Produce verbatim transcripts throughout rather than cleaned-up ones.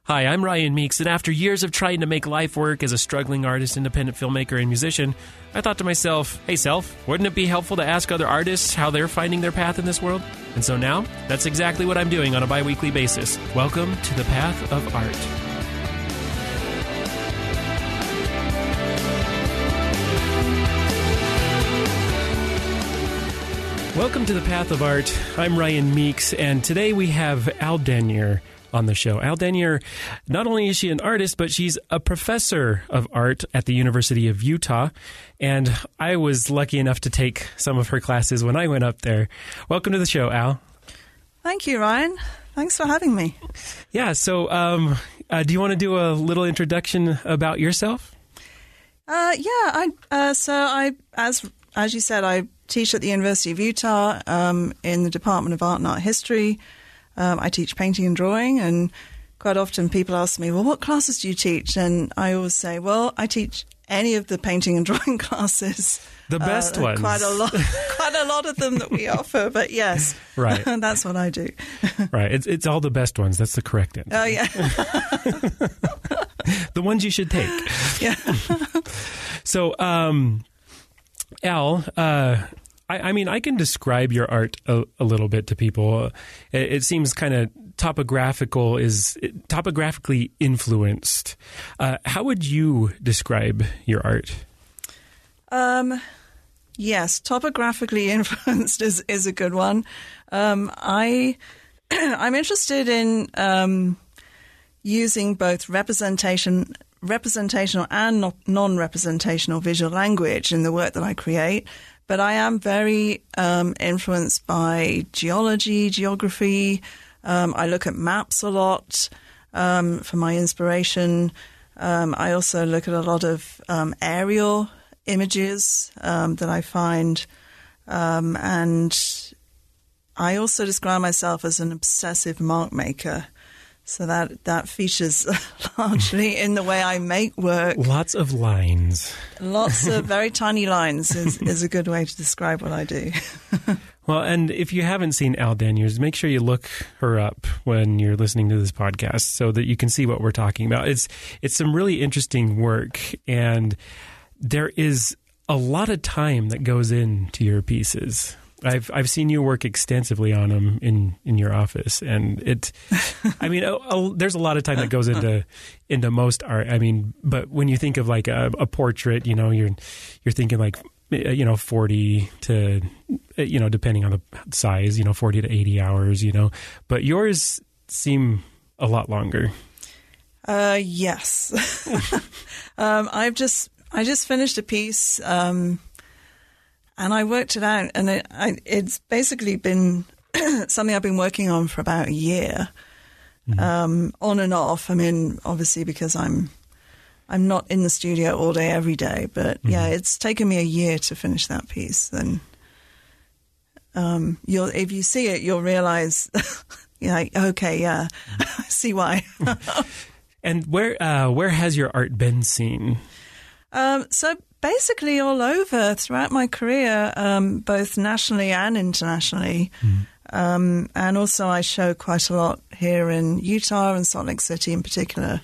Hi, I'm Ryan Meeks, and after years of trying to make life work as a struggling artist, independent filmmaker, and musician, I thought to myself, hey self, wouldn't it be helpful to ask other artists how they're finding their path in this world? And so now, that's exactly what I'm doing on a bi-weekly basis. Welcome to the Path of Art. Welcome to the Path of Art. I'm Ryan Meeks, and today we have Al Denyer on the show. Al Denyer, not only is she an artist, but she's a professor of art at the University of Utah, and I was lucky enough to take some of her classes when I went up there. Welcome to the show, Al. Thank you, Ryan. Thanks for having me. Yeah, so um, uh, do you want to do a little introduction about yourself? Uh, yeah, I, uh, so I, as as you said, I teach at the University of Utah um, in the Department of Art and Art History. Um, I teach painting and drawing, and quite often people ask me, well, what classes do you teach? And I always say, well, I teach any of the painting and drawing classes. The best uh, ones. Quite a lot quite a lot of them that we offer, but yes, right. That's what I do. Right, it's it's all the best ones. That's the correct answer. Oh, yeah. The ones you should take. Yeah. So, um, Al, uh, I, I mean, I can describe your art a, a little bit to people. It, it seems kind of topographical, is topographically influenced. Uh, how would you describe your art? Um, yes, topographically influenced is, is a good one. Um, I I'm interested in um, using both representation, representational and non-representational visual language in the work that I create. But I am very um, influenced by geology, geography. Um, I look at maps a lot um, for my inspiration. Um, I also look at a lot of um, aerial images um, that I find. Um, and I also describe myself as an obsessive mark maker. So that, that features largely in the way I make work. Lots of lines. Lots of very tiny lines is, is a good way to describe what I do. Well, and if you haven't seen Al Denyer, make sure you look her up when you're listening to this podcast so that you can see what we're talking about. It's it's some really interesting work, and there is a lot of time that goes into your pieces. I've I've seen you work extensively on them in, in your office, and it. I mean, a, a, there's a lot of time that goes into into most art. I mean, but when you think of like a, a portrait, you know, you're you're thinking like you know forty to you know depending on the size, you know, forty to eighty hours, you know. But yours seem a lot longer. Uh, yes, um, I've just I just finished a piece. Um, And I worked it out, and it, I, it's basically been something I've been working on for about a year, mm-hmm. um, on and off. I mean, obviously because I'm I'm not in the studio all day every day, but mm-hmm. yeah, it's taken me a year to finish that piece. And um, you'll if you see it, you'll realize, you're like, okay, yeah, I see why. And where uh, where has your art been seen? Um, so. Basically all over throughout my career, um, both nationally and internationally. Mm. Um, and also I show quite a lot here in Utah and Salt Lake City in particular.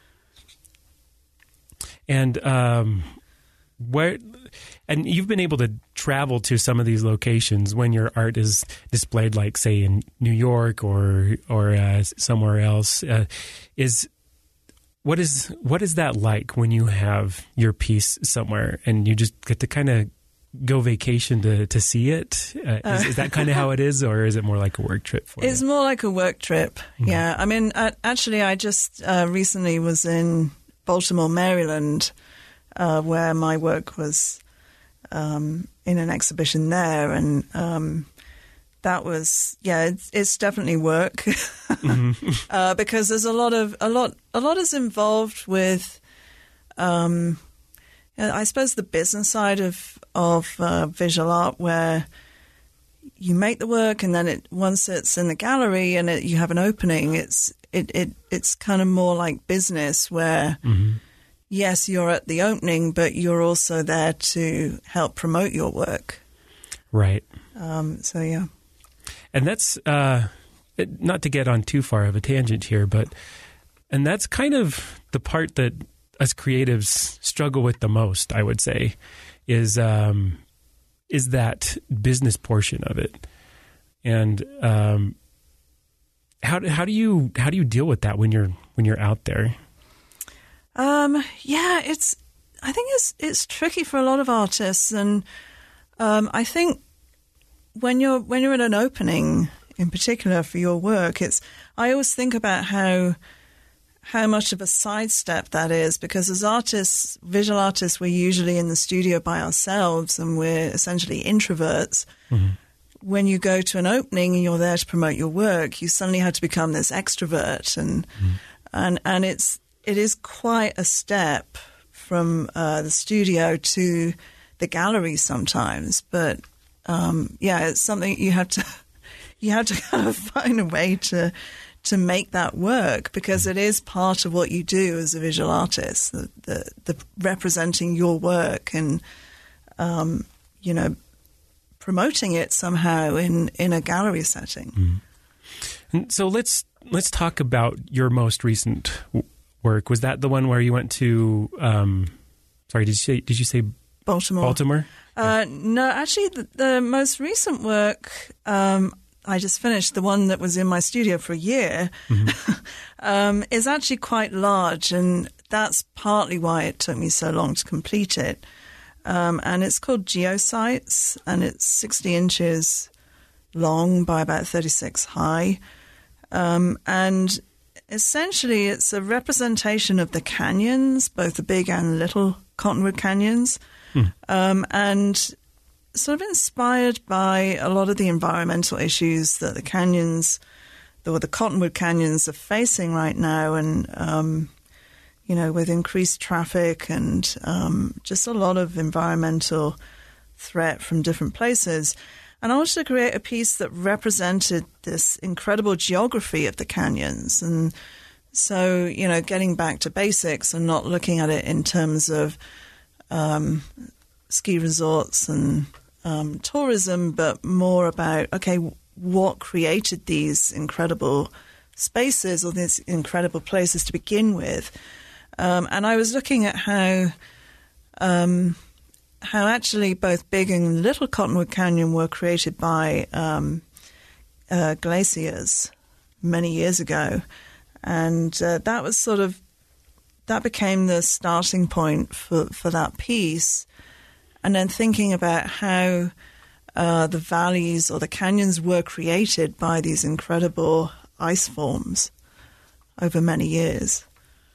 And um, where, and you've been able to travel to some of these locations when your art is displayed, like say in New York or or uh, somewhere else. Uh, is What is what is that like when you have your piece somewhere and you just get to kind of go vacation to, to see it? Uh, is, uh, is that kind of how it is, or is it more like a work trip for you? It's more like a work trip, mm-hmm. yeah. I mean, uh, actually, I just uh, recently was in Baltimore, Maryland, uh, where my work was um, in an exhibition there, and um, that was, yeah, it's, it's definitely work mm-hmm. uh, because there's a lot of a lot a lot is involved with, um, I suppose, the business side of of uh, visual art, where you make the work and then it once it's in the gallery and it, you have an opening, it's it, it it's kind of more like business where. Mm-hmm. Yes, you're at the opening, but you're also there to help promote your work. Right. Um, so, yeah. And that's, uh, not to get on too far of a tangent here, but and that's kind of the part that us creatives struggle with the most, I would say, is um, is that business portion of it. And um, how do, how do you how do you deal with that when you're when you're out there? Um, yeah, it's I think it's it's tricky for a lot of artists, and um, I think when you're when you're at an opening, in particular for your work, it's I always think about how. how much of a sidestep that is, because as artists, visual artists, we're usually in the studio by ourselves and we're essentially introverts. Mm-hmm. When you go to an opening and you're there to promote your work, you suddenly have to become this extrovert, and mm-hmm. and and it's it is quite a step from uh, the studio to the gallery sometimes. But um, yeah, it's something you have to you have to kind of find a way to. to make that work, because it is part of what you do as a visual artist, the, the, the representing your work and, um, you know, promoting it somehow in, in a gallery setting. Mm. And so let's let's talk about your most recent w- work. Was that the one where you went to? Um, sorry, did you say? Did you say Baltimore? Baltimore? Uh, no, actually, the, the most recent work. Um, I just finished the one that was in my studio for a year, mm-hmm. um, is actually quite large, and that's partly why it took me so long to complete it. Um, and it's called Geosites, and it's sixty inches long by about thirty-six high. Um, and essentially it's a representation of the canyons, both the big and little Cottonwood Canyons, mm. um, and sort of inspired by a lot of the environmental issues that the canyons, or the Cottonwood Canyons, are facing right now, and um, you know, with increased traffic and um, just a lot of environmental threat from different places. And I wanted to create a piece that represented this incredible geography of the canyons, and so, you know, getting back to basics and not looking at it in terms of um, ski resorts and Um, tourism, but more about, okay, what created these incredible spaces or these incredible places to begin with. Um, and I was looking at how um, how actually both Big and Little Cottonwood Canyon were created by um, uh, glaciers many years ago. And uh, that was sort of, that became the starting point for, for that piece. And then thinking about how uh, the valleys or the canyons were created by these incredible ice forms over many years.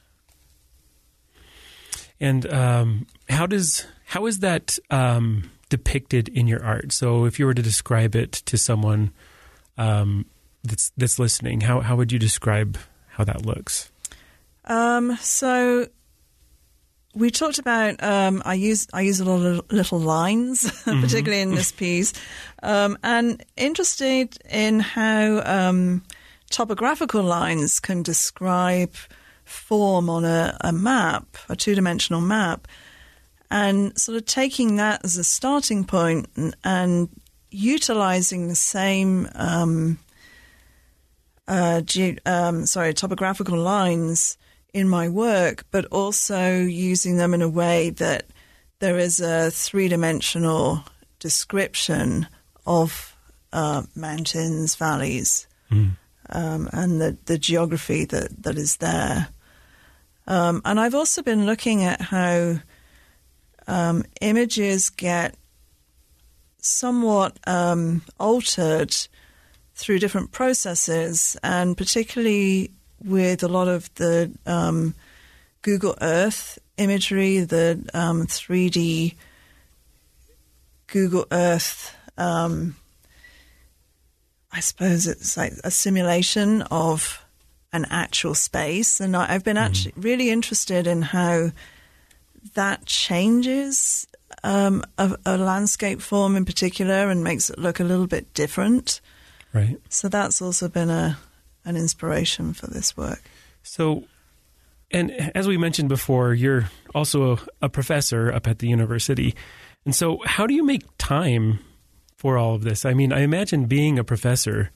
And um, how does how is that um, depicted in your art? So, if you were to describe it to someone um, that's that's listening, how how would you describe how that looks? Um, so. We talked about, um, I use I use a lot of little lines, mm-hmm. particularly in this piece, um, and interested in how um, topographical lines can describe form on a, a map, a two-dimensional map, and sort of taking that as a starting point and, and utilizing the same, um, uh, ge- um, sorry, topographical lines in my work, but also using them in a way that there is a three-dimensional description of uh, mountains, valleys, mm. um, and the, the geography that, that is there. Um, and I've also been looking at how um, images get somewhat um, altered through different processes, and particularly with a lot of the um, Google Earth imagery, the um, three D Google Earth, um, I suppose it's like a simulation of an actual space. And I've been actually mm. really interested in how that changes um, a, a landscape form in particular and makes it look a little bit different. Right. So that's also been a an inspiration for this work. So, and as we mentioned before, you're also a, a professor up at the university. And so how do you make time for all of this? I mean, I imagine being a professor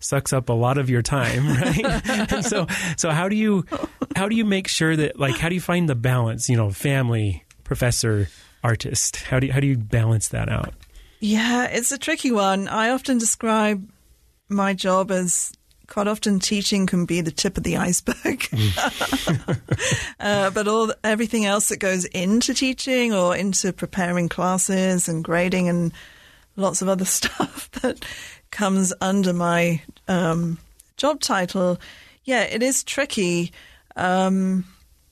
sucks up a lot of your time, right? And so, so how do you, how do you make sure that, like, how do you find the balance, you know, family, professor, artist? How do you, how do you balance that out? Yeah, it's a tricky one. I often describe my job as quite often teaching can be the tip of the iceberg. uh, but all everything else that goes into teaching or into preparing classes and grading and lots of other stuff that comes under my um, job title, yeah, it is tricky. Um,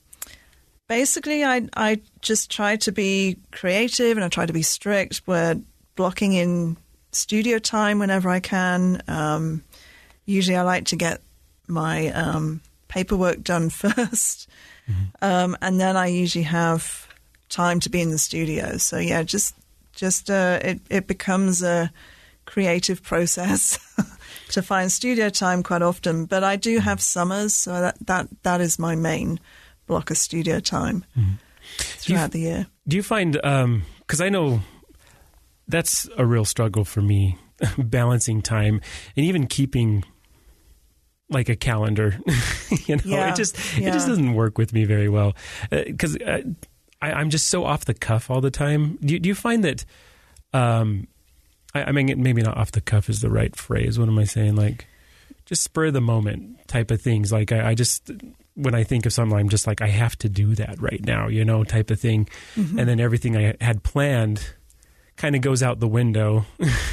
basically, I, I just try to be creative and I try to be strict. We're blocking in studio time whenever I can. Um, usually I like to get my um, paperwork done first. Mm-hmm. Um, and then I usually have time to be in the studio. So, yeah, just just uh, it, it becomes a creative process to find studio time quite often. But I do have summers, so that, that, that is my main block of studio time mm-hmm. throughout you, the year. Do you find, um, because I know that's a real struggle for me, balancing time and even keeping like a calendar, you know, yeah, it just, yeah. it just doesn't work with me very well. Uh, Cause uh, I, I'm just so off the cuff all the time. Do you, do you find that, um, I, I mean, maybe not off the cuff is the right phrase. What am I saying? Like just spur of the moment type of things. Like I, I just, when I think of something, I'm just like, I have to do that right now, you know, type of thing. Mm-hmm. And then everything I had planned kind of goes out the window.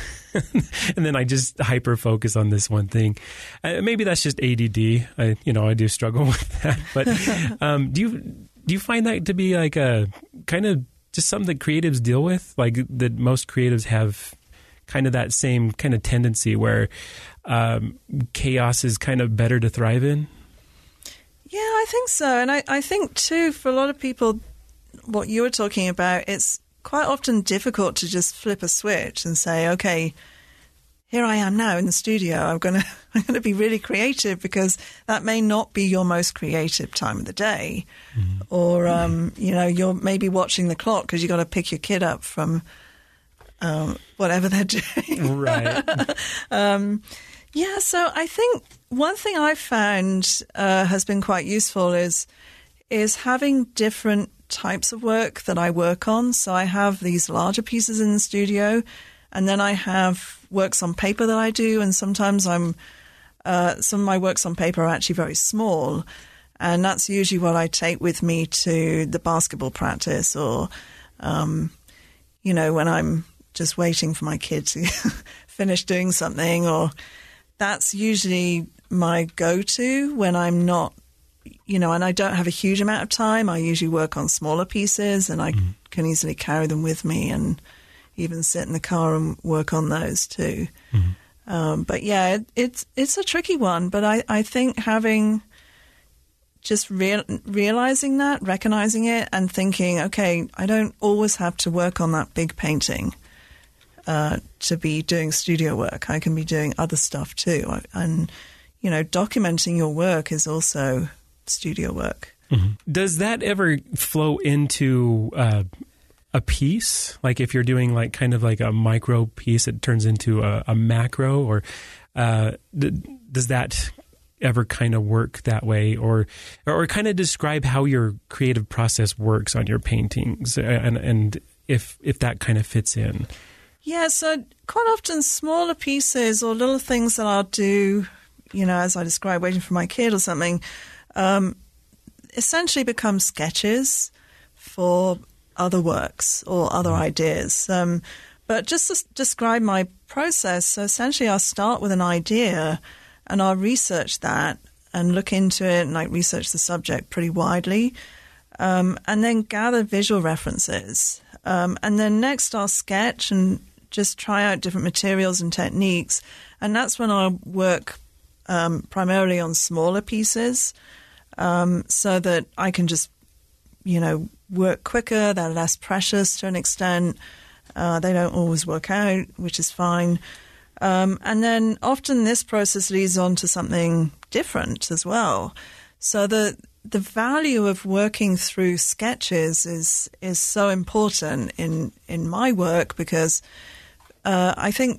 And then I just hyper focus on this one thing. Uh, maybe that's just A D D. I, you know, I do struggle with that. But um, do you do you find that to be like a kind of just something that creatives deal with? Like that most creatives have kind of that same kind of tendency where um, chaos is kind of better to thrive in? Yeah, I think so. And I, I think too, for a lot of people, what you were talking about, it's quite often difficult to just flip a switch and say, okay, here I am now in the studio. I'm going to I'm going to be really creative, because that may not be your most creative time of the day. Mm-hmm. Or, um, you know, you're maybe watching the clock because you've got to pick your kid up from um, whatever they're doing. Right. um, yeah, so I think one thing I've found uh, has been quite useful is is having different types of work that I work on. So I have these larger pieces in the studio, and then I have works on paper that I do, and sometimes I'm uh, some of my works on paper are actually very small, and that's usually what I take with me to the basketball practice, or um, you know, when I'm just waiting for my kid to finish doing something, or that's usually my go-to when I'm not, you know, and I don't have a huge amount of time. I usually work on smaller pieces, and I mm. can easily carry them with me and even sit in the car and work on those too. Mm. Um, but yeah, it, it's it's a tricky one. But I, I think having just real, realizing that, recognizing it, and thinking, okay, I don't always have to work on that big painting uh, to be doing studio work. I can be doing other stuff too. And, you know, documenting your work is also studio work. Mm-hmm. Does that ever flow into uh, a piece? Like if you're doing like kind of like a micro piece, it turns into a, a macro, or uh, d- does that ever kind of work that way, or or kind of describe how your creative process works on your paintings, and and if if that kind of fits in? Yeah, so quite often smaller pieces or little things that I'll do, you know, as I described, waiting for my kid or something, um, essentially become sketches for other works or other ideas. Um, but just to describe my process, so essentially I'll start with an idea and I'll research that and look into it and like research the subject pretty widely, um, and then gather visual references. Um, and then next I'll sketch and just try out different materials and techniques. And that's when I'll work um, primarily on smaller pieces, um, so that I can just, you know, work quicker. They're less precious to an extent. Uh, they don't always work out, which is fine. Um, and then often this process leads on to something different as well. So the the value of working through sketches is is so important in, in my work, because uh, I think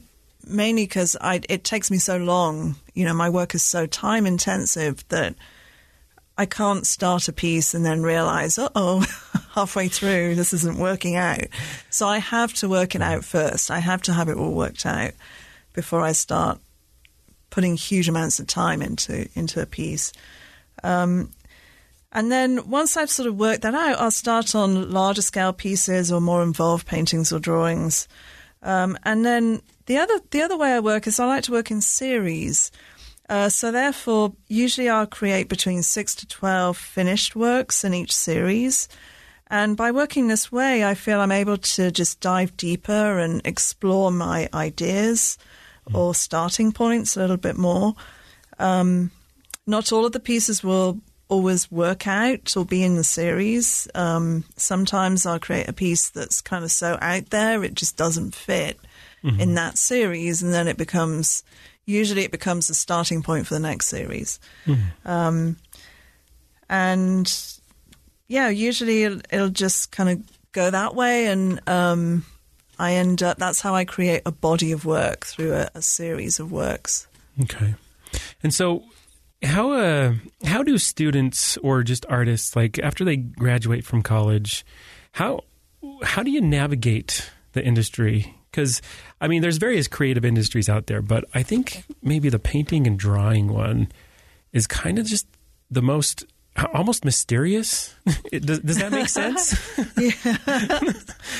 mainly because I it takes me so long. You know, my work is so time intensive that I can't start a piece and then realize, uh-oh, halfway through, this isn't working out. So I have to work it out first. I have to have it all worked out before I start putting huge amounts of time into into a piece. Um, and then once I've sort of worked that out, I'll start on larger scale pieces or more involved paintings or drawings. Um, and then the other the other way I work is I like to work in series. Uh, so therefore, usually I'll create between six to twelve finished works in each series. And by working this way, I feel I'm able to just dive deeper and explore my ideas mm. or starting points a little bit more. Um, not all of the pieces will always work out or be in the series. Um, sometimes I'll create a piece that's kind of so out there, it just doesn't fit mm-hmm. in that series. And then it becomes... Usually it becomes the starting point for the next series. Mm-hmm. Um, and, yeah, usually it'll, it'll just kind of go that way. And um, I end up, that's how I create a body of work through a, a series of works. Okay. And so how uh, how do students or just artists, like after they graduate from college, how how do you navigate the industry? Because, I mean, there's various creative industries out there, but I think maybe the painting and drawing one is kind of just the most, almost mysterious. It, does, does that make sense? Yeah.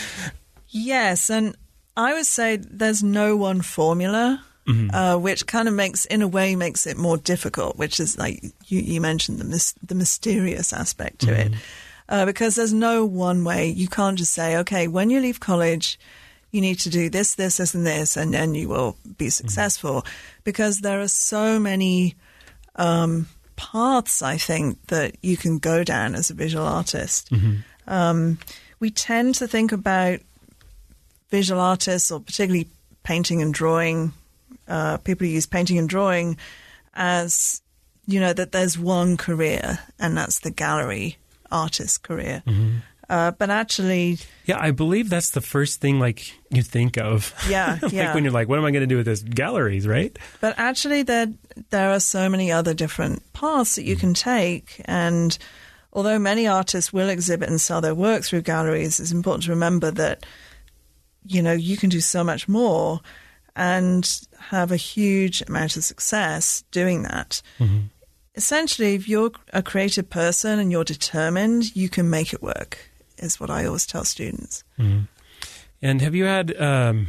Yes, and I would say there's no one formula, mm-hmm. uh, which kind of makes, in a way, makes it more difficult, which is like you, you mentioned, the, mis- the mysterious aspect to mm-hmm. it. Uh, because there's no one way. You can't just say, okay, when you leave college... you need to do this, this, this, and this, and then you will be successful. Mm-hmm. Because there are so many um, paths, I think, that you can go down as a visual artist. Mm-hmm. Um, we tend to think about visual artists, or particularly painting and drawing, uh, people who use painting and drawing as, you know, that there's one career, and that's the gallery artist career. Mm-hmm. Uh, but actually... Yeah, I believe that's the first thing, like, you think of. Yeah, like yeah. when you're like, what am I going to do with this? Galleries, right? But actually, there, there are so many other different paths that you can take. And although many artists will exhibit and sell their work through galleries, it's important to remember that, you know, you can do so much more and have a huge amount of success doing that. Mm-hmm. Essentially, if you're a creative person and you're determined, you can make it work. Is what I always tell students. Mm-hmm. And have you had um,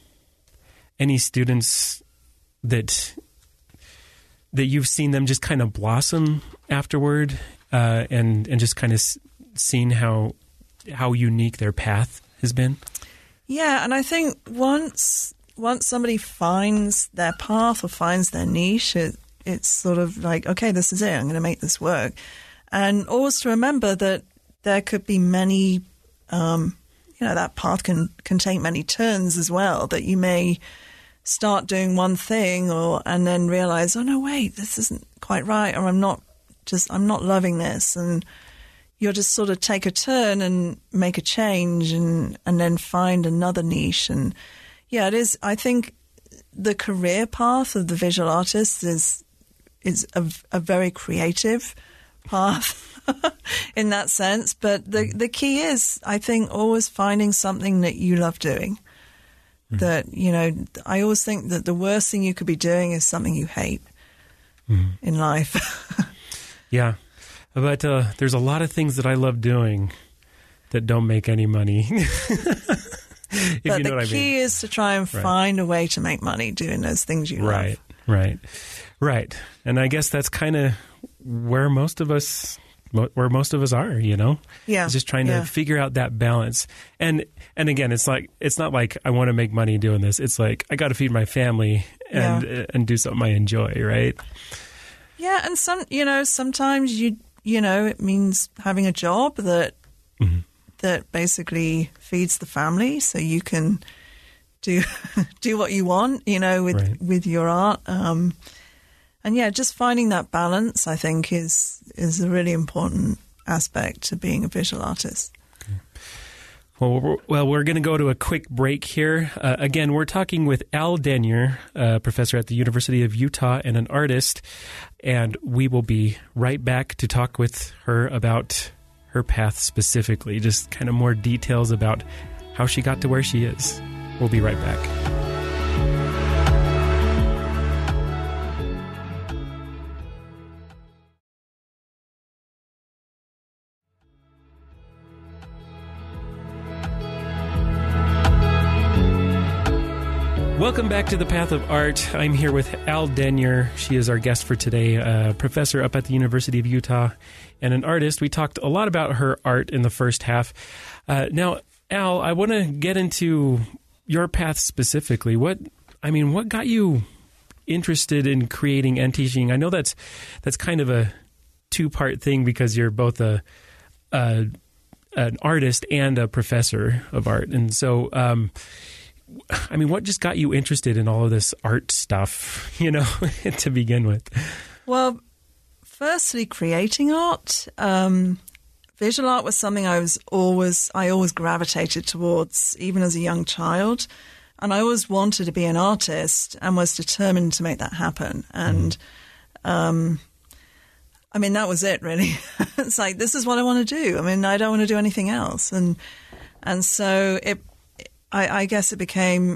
any students that that you've seen them just kind of blossom afterward, uh, and and just kind of seen how how unique their path has been? Yeah, and I think once once somebody finds their path or finds their niche, it, it's sort of like, okay, this is it. I'm going to make this work, and always to remember that. There could be many, um, you know, that path can, can take many turns as well, that you may start doing one thing or and then realize, oh, no, wait, this isn't quite right, or I'm not just, I'm not loving this. And you'll just sort of take a turn and make a change and, and then find another niche. And yeah, it is, I think the career path of the visual artist is, is a, a very creative path. In that sense, but the the key is, I think, always finding something that you love doing. Mm. That, you know, I always think that the worst thing you could be doing is something you hate mm. in life. Yeah, but uh, there's a lot of things that I love doing that don't make any money. If but you know the what I key mean. is to try and right. find a way to make money doing those things you right, love. Right, right, right. And I guess that's kind of where most of us. Where most of us are, you know, yeah, it's just trying yeah. to figure out that balance. And and again, it's like it's not like I want to make money doing this. It's like I got to feed my family and yeah. and do something I enjoy, right? Yeah, and some, you know, sometimes you you know it means having a job that mm-hmm. that basically feeds the family, so you can do do what you want, you know, with right. with your art. Um, And yeah, just finding that balance, I think, is is a really important aspect to being a visual artist. Okay. Well, we're, well, we're going to go to a quick break here. Uh, again, we're talking with Al Denyer, a professor at the University of Utah and an artist, and we will be right back to talk with her about her path specifically, just kind of more details about how she got to where she is. We'll be right back. Welcome back to The Path of Art. I'm here with Al Denyer. She is our guest for today, a professor up at the University of Utah and an artist. We talked a lot about her art in the first half. Uh, now, Al, I want to get into your path specifically. What, I mean, what got you interested in creating and teaching? I know that's that's kind of a two-part thing because you're both a, a an artist and a professor of art, and so. Um, I mean, what just got you interested in all of this art stuff, you know, to begin with? Well, firstly, creating art. Um, visual art was something I was always, I always gravitated towards, even as a young child. And I always wanted to be an artist and was determined to make that happen. And, mm. um, I mean, that was it, really. It's like, this is what I want to do. I mean, I don't want to do anything else. And, and so it, I, I guess it became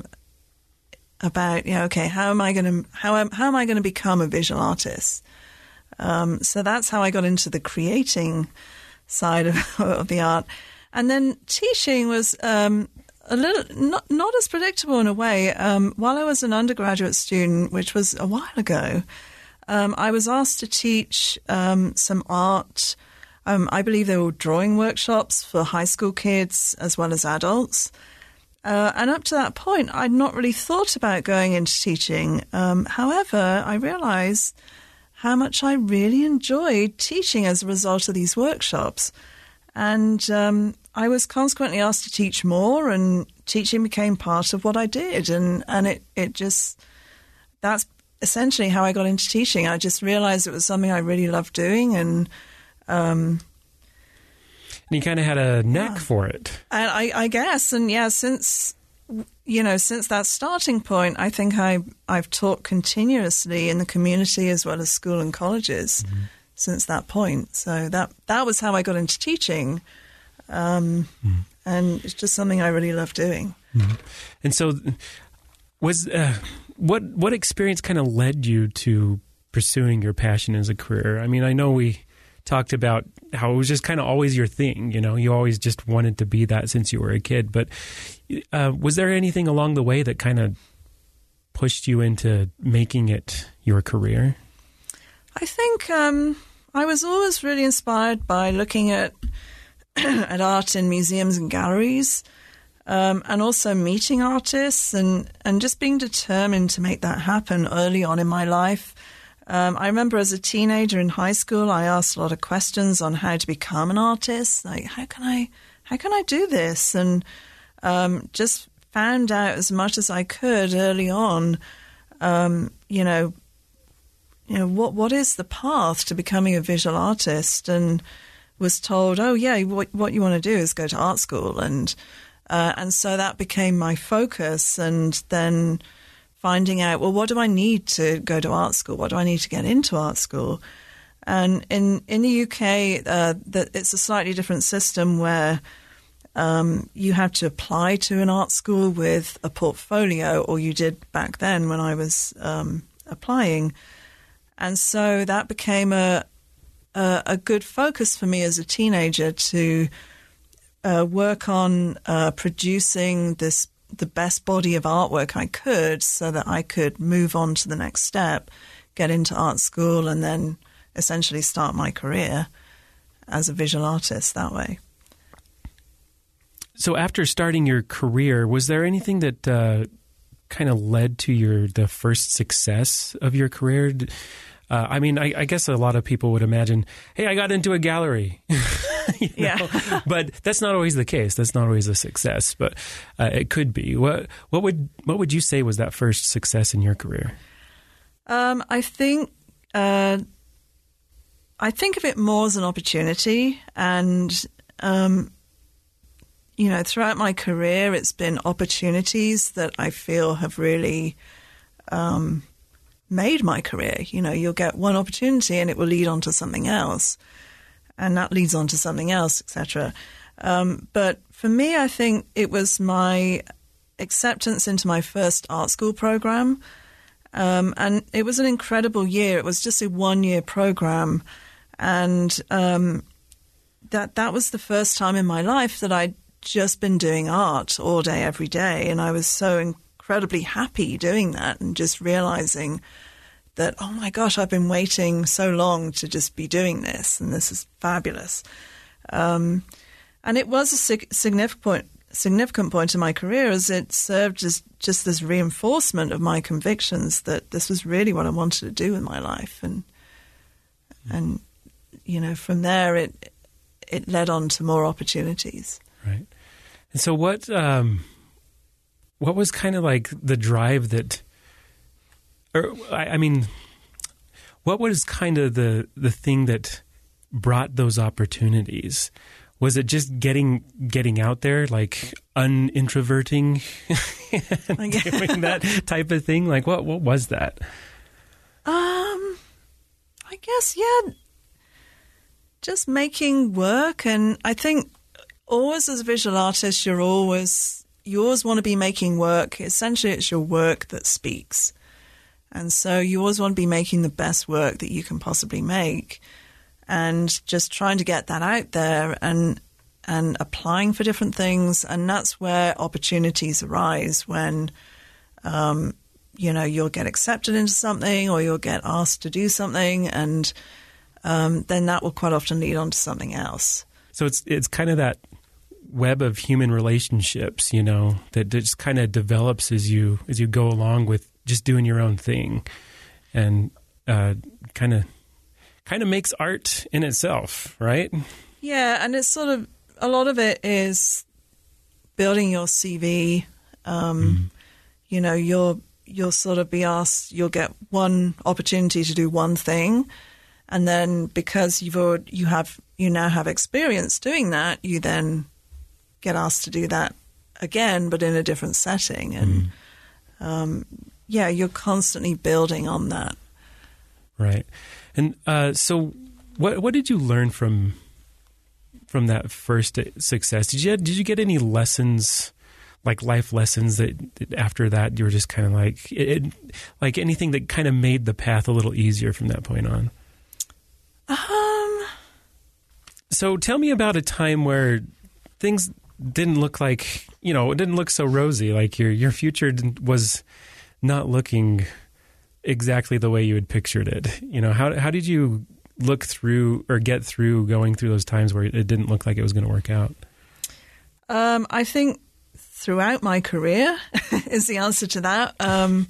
about, you know, okay, how am I going to how am how am I going to become a visual artist? Um, so that's how I got into the creating side of, of the art, and then teaching was um, a little not not as predictable in a way. Um, while I was an undergraduate student, which was a while ago, um, I was asked to teach um, some art. Um, I believe there were drawing workshops for high school kids as well as adults. Uh, and up to that point, I'd not really thought about going into teaching. Um, however, I realized how much I really enjoyed teaching as a result of these workshops. And um, I was consequently asked to teach more, and teaching became part of what I did. And, and it, it just, that's essentially how I got into teaching. I just realized it was something I really loved doing, and um And you kind of had a knack yeah. for it. And I, I guess. And yeah, since, you know, since that starting point, I think I, I've taught continuously in the community as well as school and colleges mm-hmm. since that point. So that, that was how I got into teaching. Um, mm-hmm. And it's just something I really love doing. Mm-hmm. And so was, uh, what, what experience kind of led you to pursuing your passion as a career? I mean, I know we talked about how it was just kind of always your thing, you know, you always just wanted to be that since you were a kid. But uh, was there anything along the way that kind of pushed you into making it your career? I think um, I was always really inspired by looking at at art in museums and galleries, um, and also meeting artists and, and just being determined to make that happen early on in my life. Um, I remember as a teenager in high school, I asked a lot of questions on how to become an artist. Like, how can I, how can I do this? And um, just found out as much as I could early on. Um, you know, you know what what is the path to becoming a visual artist? And was told, oh yeah, what what you want to do is go to art school, and uh, and so that became my focus. And then finding out, well, what do I need to go to art school? What do I need to get into art school? And in, in the U K, uh, the, it's a slightly different system where um, you have to apply to an art school with a portfolio, or you did back then when I was um, applying. And so that became a, a, a good focus for me as a teenager to uh, work on uh, producing this the best body of artwork I could so that I could move on to the next step, get into art school, and then essentially start my career as a visual artist that way. So after starting your career, was there anything that uh, kind of led to your the first success of your career? Uh, I mean, I, I guess a lot of people would imagine, hey, I got into a gallery. you know? Yeah. But that's not always the case. That's not always a success, but uh, it could be. What what would what would you say was that first success in your career? Um, I think uh, I think of it more as an opportunity, and um, you know, throughout my career, it's been opportunities that I feel have really um, made my career. You know, you'll get one opportunity and it will lead on to something else, and that leads on to something else, et cetera. Um, but for me, I think it was my acceptance into my first art school program. Um, and it was an incredible year. It was just a one-year program. And um, that that was the first time in my life that I'd just been doing art all day, every day. And I was so incredibly happy doing that and just realizing that, oh my gosh, I've been waiting so long to just be doing this. And this is fabulous. Um, and it was a sig- significant point. significant point in my career, as it served as just this reinforcement of my convictions that this was really what I wanted to do in my life. And, and you know, from there, it it led on to more opportunities. Right. And so what, um, what was kind of like the drive that, or I, I mean, what was kind of the, the thing that brought those opportunities? Was it just getting getting out there, like unintroverting, and doing that type of thing? Like, what what was that? Um, I guess, yeah, just making work. And I think always as a visual artist, you're always, you always want to be making work. Essentially, it's your work that speaks. And so you always want to be making the best work that you can possibly make. And just trying to get that out there and and applying for different things. And that's where opportunities arise when, um, you know, you'll get accepted into something or you'll get asked to do something. And um, then that will quite often lead on to something else. So it's it's kind of that web of human relationships, you know, that just kind of develops as you as you go along with just doing your own thing, and uh, kind of kind of makes art in itself, right? Yeah, and it's sort of, a lot of it is building your C V. Um, mm. You know, you'll you'll sort of be asked, you'll get one opportunity to do one thing, and then because you've already, you have you now have experience doing that, you then get asked to do that again, but in a different setting, and mm. um, yeah, you're constantly building on that. Right. And uh, so, what what did you learn from from that first success? Did you did you get any lessons, like life lessons, that, that after that you were just kind of like it, like anything that kind of made the path a little easier from that point on? Um. So tell me about a time where things didn't look like, you know, it didn't look so rosy. Like your your future was not looking exactly the way you had pictured it. You know, how how did you look through or get through going through those times where it didn't look like it was going to work out? Um, I think throughout my career is the answer to that. Um,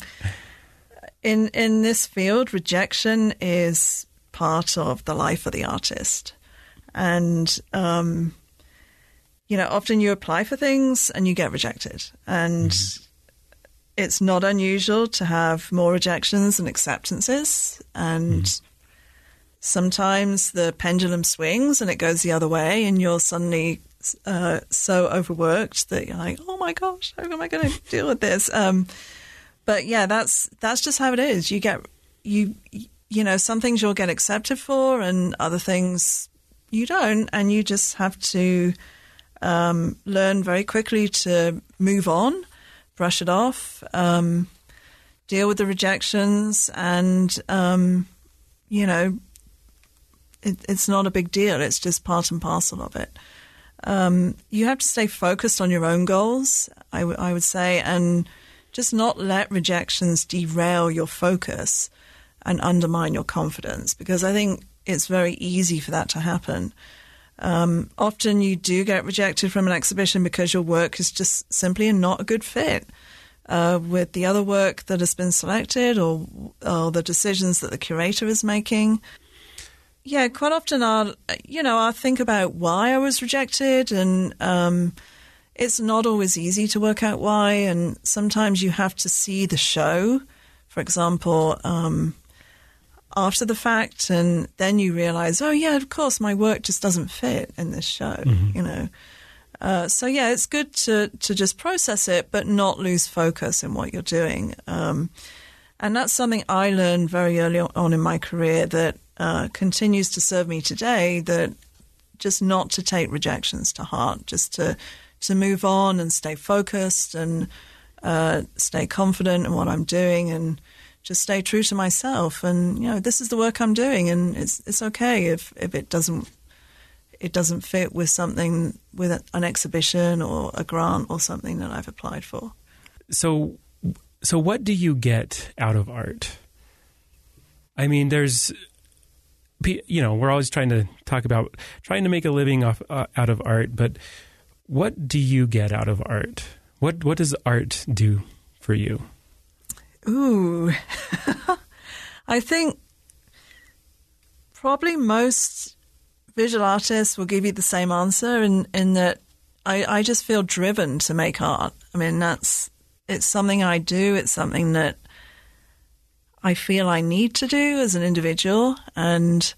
in in this field, rejection is part of the life of the artist, and um, you know, often you apply for things and you get rejected, and mm-hmm. it's not unusual to have more rejections than acceptances. And mm. sometimes the pendulum swings and it goes the other way, and you're suddenly uh, so overworked that you're like, oh my gosh, how am I going to deal with this? Um, but yeah, that's that's just how it is. You get, you, you know, some things you'll get accepted for and other things you don't. And you just have to um, learn very quickly to move on, brush it off, um, deal with the rejections, and, um, you know, it, it's not a big deal. It's just part and parcel of it. Um, you have to stay focused on your own goals, I, w- I would say, and just not let rejections derail your focus and undermine your confidence, because I think it's very easy for that to happen. Um, often you do get rejected from an exhibition because your work is just simply not a good fit uh, with the other work that has been selected, or, or the decisions that the curator is making. Yeah, quite often I'll, you know, I'll think about why I was rejected, and um, it's not always easy to work out why, and sometimes you have to see the show, for example, um, after the fact, and then you realize, oh yeah, of course, my work just doesn't fit in this show, mm-hmm. you know. Uh, so yeah, it's good to, to just process it, but not lose focus in what you're doing. Um, and that's something I learned very early on in my career that uh, continues to serve me today, that just not to take rejections to heart, just to, to move on and stay focused and uh, stay confident in what I'm doing and just stay true to myself. And, you know, this is the work I'm doing, and it's it's okay if, if it doesn't it doesn't fit with something, with an exhibition or a grant or something that I've applied for. So, so what do you get out of art? I mean, there's, you know, we're always trying to talk about trying to make a living off uh, out of art, but what do you get out of art? What what does art do for you? Ooh, I think probably most visual artists will give you the same answer in, in that I, I just feel driven to make art. I mean, that's, it's something I do. It's something that I feel I need to do as an individual. And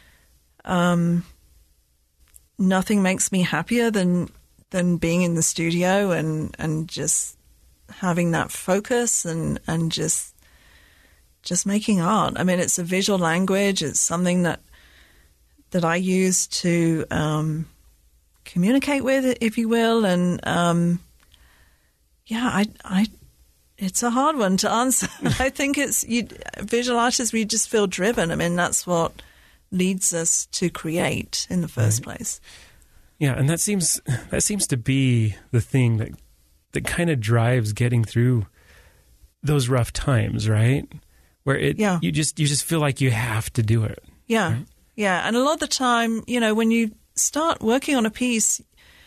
um, nothing makes me happier than than being in the studio and, and just having that focus and, and just just making art. I mean, it's a visual language. It's something that that I use to um, communicate with, if you will. And um, yeah, I, I, it's a hard one to answer. I think it's you, visual artists. We just feel driven. I mean, that's what leads us to create in the first right. place. Yeah, and that seems that seems to be the thing that that kind of drives getting through those rough times, right? Where it yeah. you just you just feel like you have to do it. Yeah. Right? Yeah, and a lot of the time, you know, when you start working on a piece,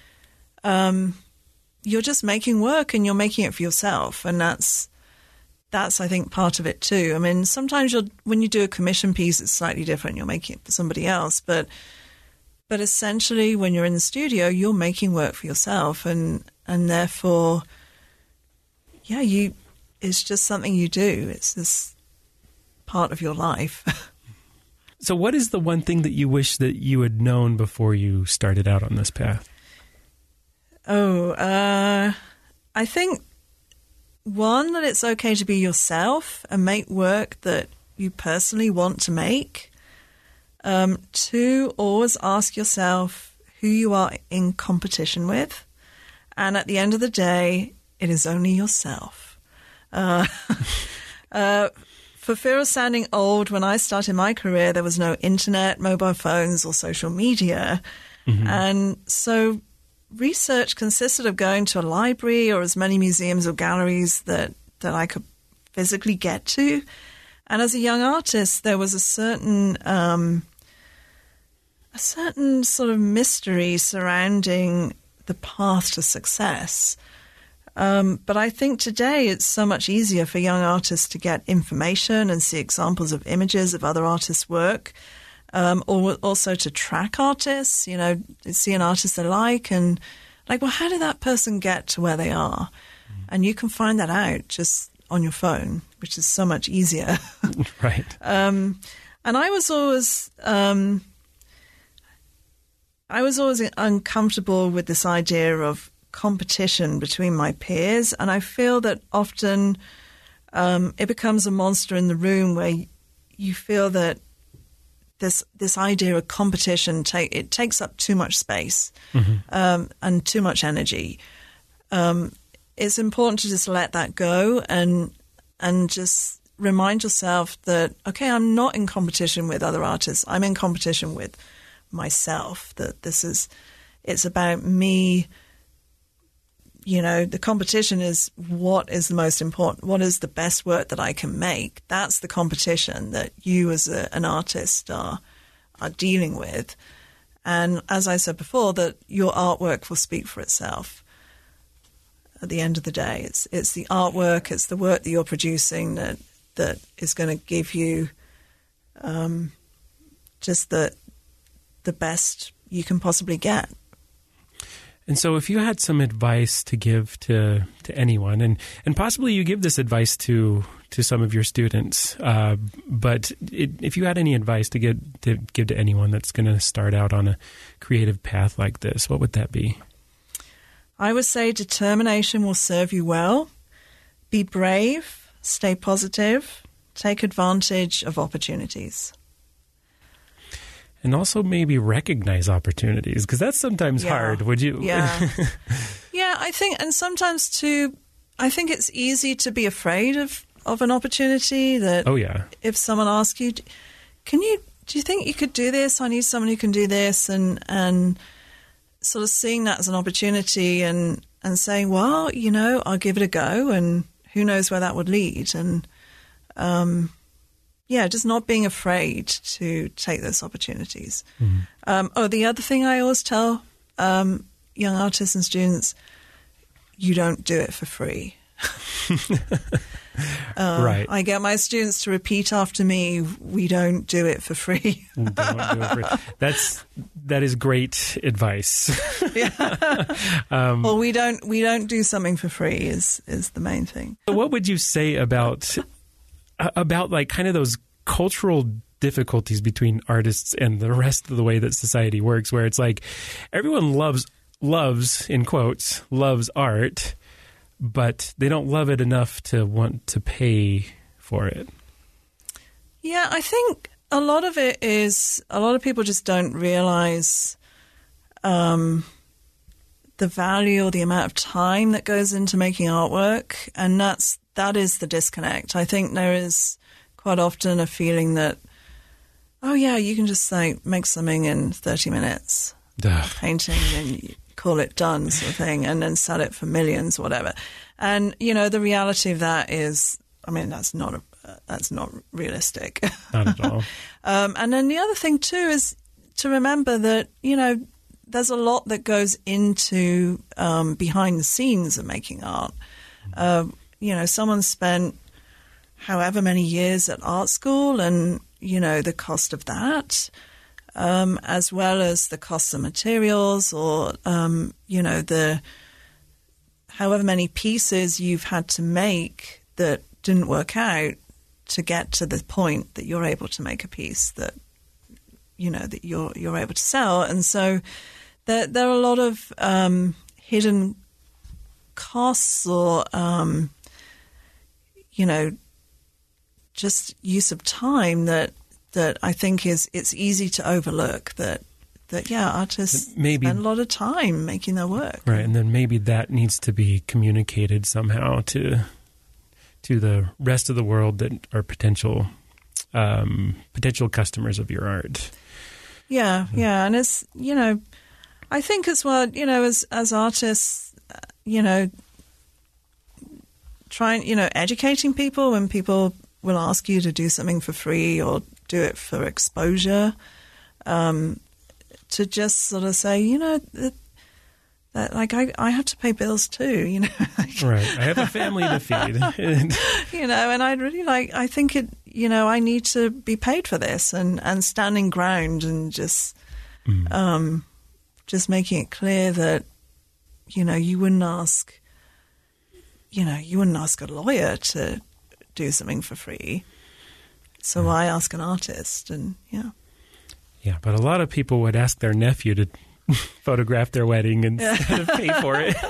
um, you're just making work and you're making it for yourself, and that's that's I think part of it too. I mean, sometimes you'll when you do a commission piece, it's slightly different. You're making it for somebody else, but but essentially, when you're in the studio, you're making work for yourself, and and therefore, yeah, you it's just something you do. It's this part of your life. So what is the one thing that you wish that you had known before you started out on this path? Oh, uh, I think, one, that it's okay to be yourself and make work that you personally want to make. Um, two, always ask yourself who you are in competition with. And at the end of the day, it is only yourself. Uh, uh For fear of sounding old, when I started my career, there was no internet, mobile phones, or social media. Mm-hmm. And so research consisted of going to a library or as many museums or galleries that, that I could physically get to. And as a young artist, there was a certain um, a certain sort of mystery surrounding the path to success. Um, but I think today it's so much easier for young artists to get information and see examples of images of other artists' work, um, or also to track artists, you know, see an artist they like and like, well, how did that person get to where they are? Mm. And you can find that out just on your phone, which is so much easier. Right. Um, and I was always... Um, I was always uncomfortable with this idea of competition between my peers, and I feel that often um, it becomes a monster in the room where you feel that this this idea of competition take it takes up too much space mm-hmm. um, and too much energy. Um, it's important to just let that go and and just remind yourself that, okay, I'm not in competition with other artists. I'm in competition with myself. That this is it's about me. You know, the competition is what is the most important, what is the best work that I can make. That's the competition that you as a, an artist are are dealing with. And as I said before, that your artwork will speak for itself. At the end of the day, it's it's the artwork, it's the work that you're producing that that is going to give you um, just the the best you can possibly get. And so if you had some advice to give to, to anyone, and, and possibly you give this advice to to some of your students, uh, but it, if you had any advice to give to, give to anyone that's going to start out on a creative path like this, what would that be? I would say determination will serve you well. Be brave, stay positive, take advantage of opportunities. And also maybe recognize opportunities, because that's sometimes Yeah. hard. Would you? Yeah. Yeah, I think, and sometimes too, I think it's easy to be afraid of, of an opportunity that Oh, yeah. if someone asks you, can you, do you think you could do this? I need someone who can do this. And, and sort of seeing that as an opportunity and, and saying, well, you know, I'll give it a go, and who knows where that would lead. And, um, yeah, just not being afraid to take those opportunities. Mm-hmm. Um, oh, the other thing I always tell um, young artists and students, you don't do it for free. uh, Right. I get my students to repeat after me, we don't do it for free. Don't do it for- That's that is great advice. um, well, we don't we don't do something for free is is the main thing. What would you say about about like kind of those cultural difficulties between artists and the rest of the way that society works, where it's like everyone loves loves in quotes loves art, but they don't love it enough to want to pay for it? Yeah, I think a lot of it is a lot of people just don't realize um, the value or the amount of time that goes into making artwork, and that's that is the disconnect. I think there is quite often a feeling that, oh yeah, you can just like make something in thirty minutes, Ugh. painting, and you call it done, sort of thing, and then sell it for millions, whatever. And you know, the reality of that is, I mean, that's not a, uh, that's not realistic. Not at all. um, and then the other thing too is to remember that, you know, there's a lot that goes into um, behind the scenes of making art. Uh, you know, someone spent however many years at art school, and you know the cost of that, um, as well as the cost of materials, or um, you know the however many pieces you've had to make that didn't work out to get to the point that you're able to make a piece that you know that you're you're able to sell. And so there there are a lot of um, hidden costs, or um, you know, just use of time that that I think is it's easy to overlook. That that yeah, artists Maybe- spend a lot of time making their work. Right, and then maybe that needs to be communicated somehow to to the rest of the world that are potential um, potential customers of your art. Yeah, yeah, and it's you know, I think as well, you know, as as artists, uh, you know, trying you know educating people when people will ask you to do something for free or do it for exposure, um, to just sort of say, you know, that, that like I, I have to pay bills too, you know. Right, I have a family to feed. You know, and I'd really like, I think it, you know, I need to be paid for this, and, and standing ground and just, Mm. um, just making it clear that, you know, you wouldn't ask, you know, you wouldn't ask a lawyer to do something for free. So why ask an artist? And yeah. Yeah, but a lot of people would ask their nephew to photograph their wedding instead of pay for it.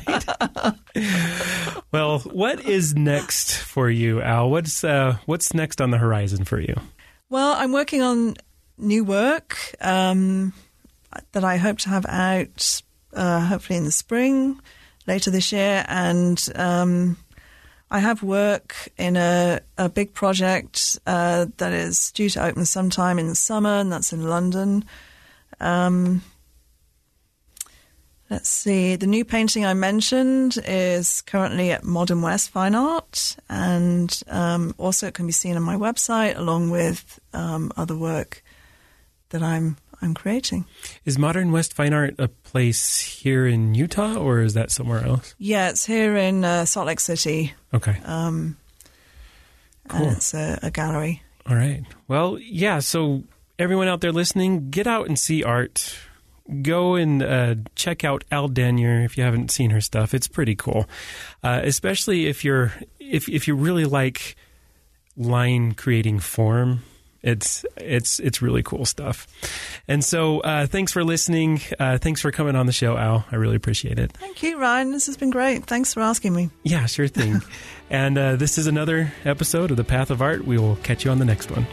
Right? Well, what is next for you, Al? What's uh, what's next on the horizon for you? Well, I'm working on new work um, that I hope to have out uh, hopefully in the spring, later this year. And um, I have work in a, a big project uh, that is due to open sometime in the summer, and that's in London. Um, let's see. The new painting I mentioned is currently at Modern West Fine Art, and um, also it can be seen on my website along with um, other work that I'm I'm creating. Is Modern West Fine Art a place here in Utah, or is that somewhere else? Yeah, it's here in uh, Salt Lake City. Okay. Um, Cool. And it's a, a gallery. All right. Well, yeah, so everyone out there listening, get out and see art. Go and uh, check out Al Denyer if you haven't seen her stuff. It's pretty cool, uh, especially if you're if if you really like line creating form. It's it's it's really cool stuff. And so uh, thanks for listening. Uh, thanks for coming on the show, Al. I really appreciate it. Thank you, Ryan. This has been great. Thanks for asking me. Yeah, sure thing. And uh, this is another episode of The Path of Art. We will catch you on the next one.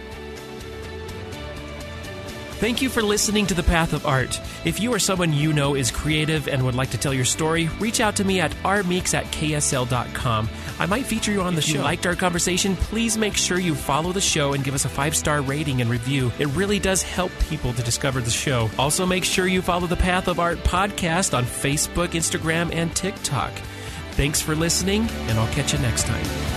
Thank you for listening to The Path of Art. If you or someone you know is creative and would like to tell your story, reach out to me at r meeks at k s l dot com. I might feature you on the show. If you liked our conversation, please make sure you follow the show and give us a five-star rating and review. It really does help people to discover the show. Also, make sure you follow the Path of Art podcast on Facebook, Instagram, and TikTok. Thanks for listening, and I'll catch you next time.